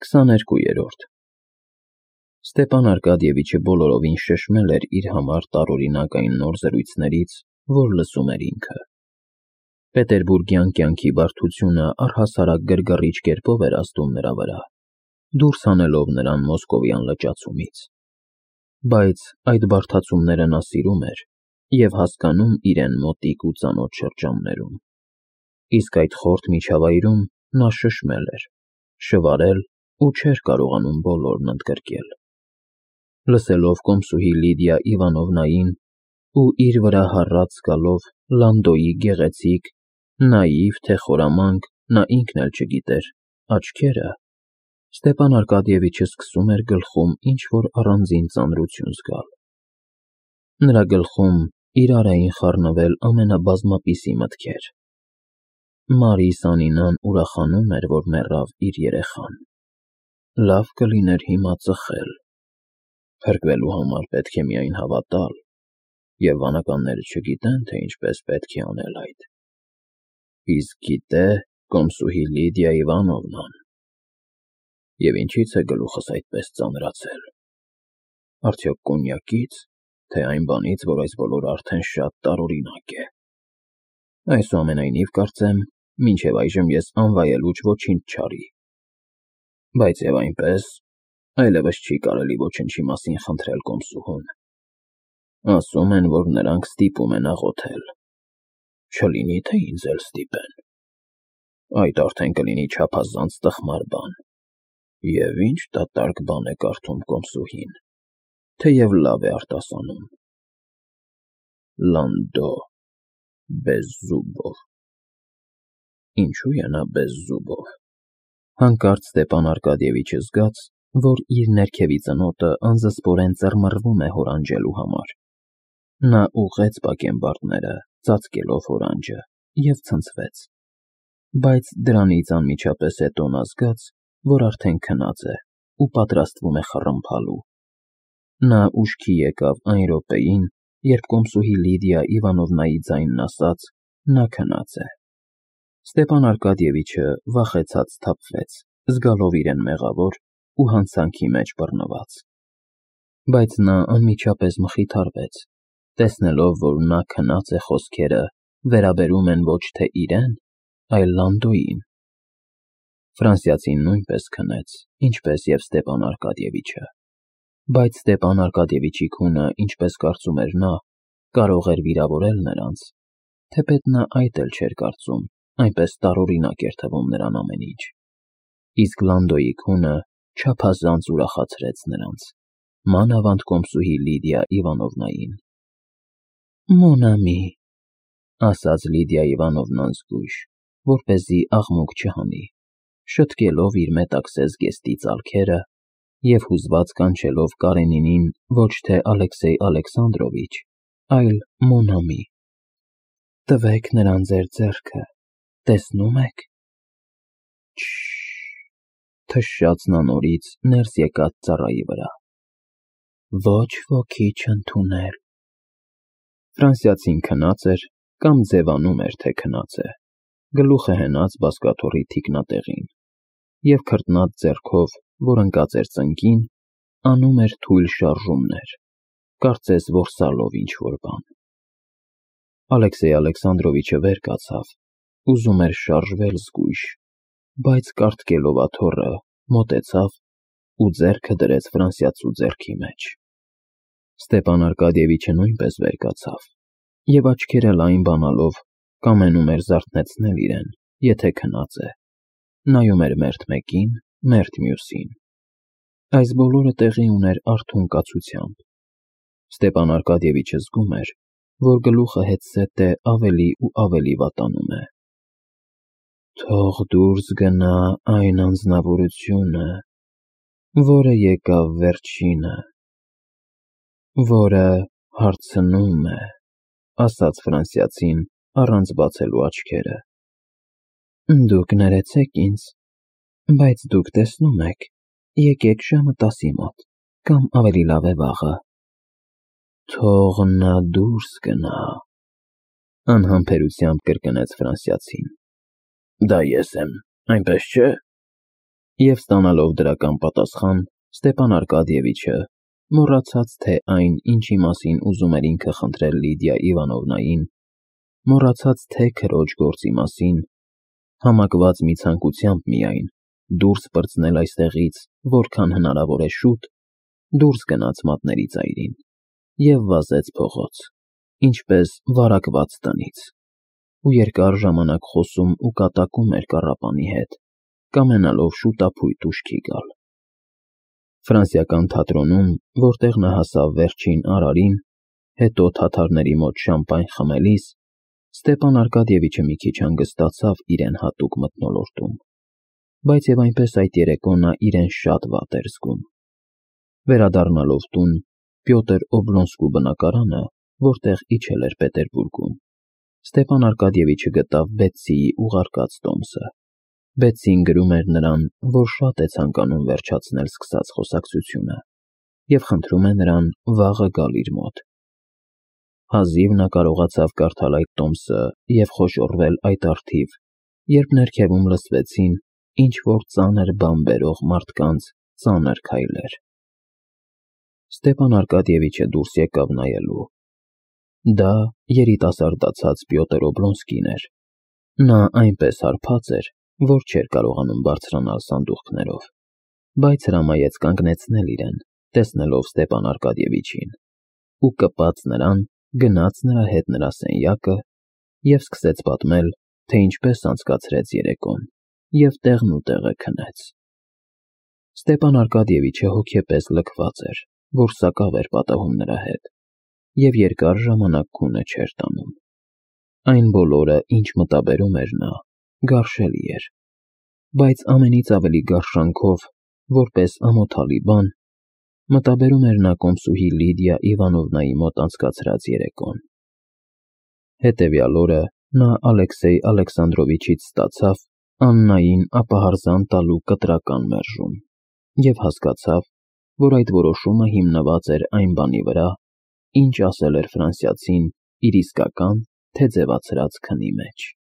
22-րդ Ստեպան Արկադիևիչը բոլորովին շշմել էր իր համար տարօրինակային նոր զրույցներից, որ լսում էր ինքը։ Պետերբուրգյան կյանքի բարդությունը առհասարակ գրգռիչ կերպով էր ազդում նրա վրա, դուրս հանելով նրան մոսկովյան լճացումից։ Բայց այդ բարդացումները նա սիրում էր և հասկանում իրեն մոտիկ ու ծանոթ շրջաններում։ Իսկ այդ խորթ միջավայրում նա շշմել էր, շվարել ու չէր կարողանում բոլորն ընդգրկել։ Լսելով կոմսուհի Լիդիա Իվանովնային ու իր վրա հառած զգալով Լանդոյի գեղեցիկ, նաիվ թե խորամանկ, նա ինքն էլ չգիտեր, աչքերը, Ստեպան Արկադիևիչը սկսում էր գլխում ինչ-որ առանձին ծանրություն զգալ։ Նրա գլխում իրար էին խառնվել ամենաբազմապիսի մտքեր։ Մարիս Անինան ուրախանում էր, որ մեռավ իր երեխան։ Լավ կլիներ հիմա ծխել։ Փրկվելու համար պետք է միայն հավատալ, և վանականները չգիտեն, թե ինչպես պետք է անել այդ։ Իսկ գիտե կոմսուհի Լիդիա Իվանովնան։ Եվ ինչի՞ց է գլուխս այդպես ծանրացել։ Արդյոք կոնյակի՞ց, թե այն բանից, որ այս բոլորը արդեն շատ տարօրինակ է։ Այսուամենայնիվ կարծեմ, մինչև այժմ ես անվայելուչ ոչինչ չարի։ Բայց և այնպես, այլևս չի կարելի ոչնչի մասին խնդրել կոմսուհուն։ Ասում են, որ նրանք ստիպում են աղոթել։ Չլինի, թե ինձ էլ ստիպեն։ Այդ արդեն կլինի չափազանց տխմար բան։ Եվ ինչ դատարկ բան է կարդում կոմսուհին, թեև լավ է արտասանում։ Լանդո Բեզզուբով։ Ինչու է նա Բեզզուբով։ Հանկարծ Ստեպան Արկադիևիչը զգաց, որ իր ներքևի ծնոտը անզսպորեն ծռմռվում է հորանջելու համար։ Նա ուղղեց բակենբարդները, ծածկելով հորանջը, և ցնցվեց։ Բայց դրանից անմիջապես հետո նա զգաց, որ արդեն քնած է ու պատրաստվում է խռմփալու։ Նա ուշքի եկավ այն րոպեին, երբ կոմսուհի Լիդիա Իվանովնայի ձայնն ասաց. նա քնած է։ Ստեպան Արկադիևիչը վախեցած սթափվեց, զգալով իրեն մեղավոր ու հանցանքի մեջ բռնված։ Բայց նա անմիջապես մխիթարվեց, տեսնելով, որ նա քնած է խոսքերը վերաբերում են ոչ թե իրեն, այլ Լանդոյին։ Ֆրանսիացին նույնպես քնեց, ինչպես և Ստեպան Արկադիևիչը։ Բայց Ստեպան Արկադիևիչի քունը, ինչպես կարծում էր նա, կարող էր վիրավորել նրանց, թեպետ նա այդ էլ չէր կարծում, այնպես տարօրինակ էր թվում նրան ամեն ինչ։ Իսկ Լանդոյի քունը չափազանց ուրախացրեց նրանց, մանավանդ կոմսուհի Լիդիա Իվանովնային։ Մոն ամի, ասաց Լիդիա Իվանովնան զգույշ, որպեսզի աղմուկ չհանի, շտկելով իր մետաքսե զգեստի ծալքերը և հուզված կանչելով Կարենինին ոչ թե Ալեքսեյ Ալեքսանդրովիչ, այլ Մոն ամի։ Տվեք նրան ձեր ձեռքը, տեսնո՞ւմ եք։ Թշաց նա նորից ներս եկած ծառայի վրա։ Ոչ ոքի չընդունել։ Ֆրանսիացին քնած էր կամ ձևանում էր, թե քնած է, գլուխը հենած բազկաթոռի թիկնատեղին, և քրտնած ձեռքով, որ ընկած էր ծնկին, անում էր թույլ շարժումներ, կարծես որսալով ինչ-որ բան։ Ալեքսեյ Ալեքսանդրովիչը վեր կացավ, ուզում էր շարժվել զգույշ, բայց կառթկելով աթոռը, մոտեցավ ու ձեռքը դրեց ֆրանսիացու ձեռքի մեջ։ Ստեպան Արկադիևիչը նույնպես վեր կացավ և աչքերը լայն բանալով կամենում էր զարթնեցնել իրեն, եթե քնած է, նայում էր մերթ մեկին, մերթ մյուսին։ Այս բոլորը տեղի ուներ արթուն կացությամբ։ Ստեպան Արկադիևիչը զգում էր, որ գլուխը հետզհետե ավելի ու ավելի վատանում է։ Թող դուրս գնա այն անձնավորությունը, որը եկավ վերջինը, որը հարցնում է, ասաց ֆրանսիացին առանց բացելու աչքերը։ Դուք ներեցեք ինձ, բայց դուք տեսնում եք, եկեք ժամը 10-ի մոտ, կամ ավելի լավ է վաղը։ Թող նա դուրս գնա, անհամբերությամբ կրկնեց ֆրանսիացին։ Դա ես եմ, այնպես չէ։ Եվ ստանալով դրական պատասխան, Ստեփան Արկադիևիչը, մոռացած թե այն, ինչի մասին ուզում էր ինքը խնդրել Լիդիա Իվանովնային, մոռացած թե քրոջ գործի մասին, համակված մի ցանկությամբ միայն դուրս պրծնել այստեղից, որքան հնարավոր է շուտ, դուրս գնաց մատների ծայրին և վազեց փողոց, ինչպես վարակված տնից, ու երկար ժամանակ խոսում ու կատակում էր կառապանի հետ, կամենալով շուտափույթ ուշքի գալ։ Ֆրանսիական թատրոնում, որտեղ նա հասավ վերջին արարին, հետո թաթարների մոտ շամպայն խմելիս, Ստեփան Արկադիևիչը մի քիչ հանգստացավ իրեն հատուկ մթնոլորտում, բայց և այնպես այդ երեկո նա իրեն շատ վատ էր զգում։ Վերադառնալով տուն, Պյոտր Օբլոնսկու բնակարանը, որտեղ իջել էր Պետերբուրգում, Ստեփան Արկադիևիչը գտավ Բեցիի ուղարկած տոմսը։ Բեցին գրում էր նրան, որ շատ է ցանկանում վերջացնել սկսած խոսակցությունը և խնդրում է նրան վաղը գալ իր մոտ։ Հազիվ նա կարողացավ կարդալ այդ տոմսը և խոժոռվել այդ առթիվ, երբ ներքևում լսվեցին ինչ-որ ծանր բան բերող մարդկանց ծանր քայլեր։ Ստեփան Արկադիևիչը դուրս եկավ նայելու։ Դա երիտասարդացած Պյոտր Օբլոնսկին էր։ Նա այնպես հարբած էր, որ չէր կարողանում բարձրանալ սանդուղքներով, բայց հրամայեց կանգնեցնել իրեն, տեսնելով Ստեփան Արկադիևիչին, ու կպած նրան, գնաց նրա հետ նրա սենյակը և սկսեց պատմել, թե ինչպես անցկացրեց երեկոն և տեղնուտեղը քնեց։ Ստեփան Արկադիևիչը հոգեպես լքված էր, որ սակավ էր պատահում նրա հետ, և երկար ժամանակ քունը չէր տանում։ Այն բոլորը, ինչ մտաբերում էր նա, գարշելի էր, բայց ամենից ավելի գարշանքով, որպես ամոթալի բան, մտաբերում էր նա կոմսուհի Լիդիա Իվանովնայի մոտ անցկացրած երեկոն։ Հետևյալ օրը նա Ալեքսեյ Ալեքսանդրովիչից ստացավ Աննային ապահարզան տալու կտրական մերժում և հասկացավ, որ այդ որոշումը հիմնված էր այն բանի վրա, ինչ ասել էր ֆրանսիացին իր իսկական, թե ձևացրած քնի մեջ։